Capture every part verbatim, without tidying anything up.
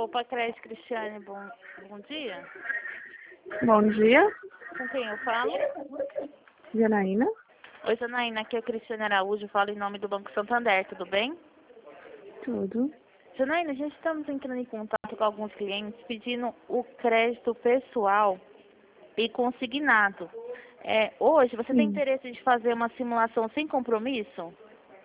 Poupa Crédito, Cristiane, bom, bom dia. Bom dia, Com quem eu falo? Janaína. Oi, Janaína, aqui é a Cristiane Araújo, falo em nome do Banco Santander, tudo bem? Tudo. Janaína, a gente estamos entrando em contato com alguns clientes pedindo o crédito pessoal e consignado. É, hoje, você tem Sim. interesse de fazer uma simulação sem compromisso?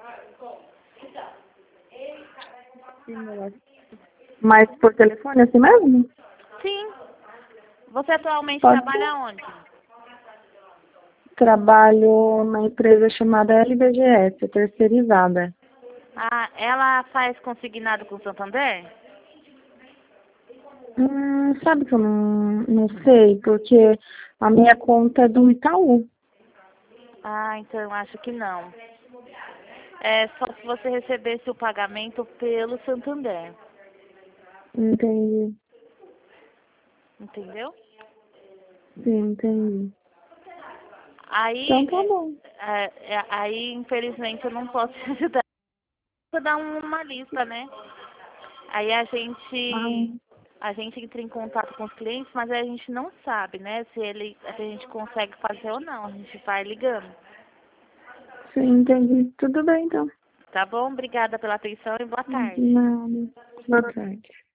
Mas por telefone assim mesmo? Sim. Você atualmente Pode trabalha ser. onde? Trabalho na empresa chamada L B G S, terceirizada. Ah, ela faz consignado com o Santander? Hum, sabe que eu não, não sei, porque a minha conta é do Itaú. Ah, então eu acho que não. É só se você recebesse o pagamento pelo Santander, Entendi. entendeu? Sim, entendi. Aí, Então tá bom. é, é, aí infelizmente eu não posso te ajudar. Vou dar uma lista, né? Aí a gente, Ah, a gente entra em contato com os clientes, mas a gente não sabe, né? Se ele, se a gente consegue fazer ou não. A gente vai ligando. sim, entendi. Tudo bem então. Tá bom? Obrigada pela atenção e boa De tarde. nada. Boa tarde.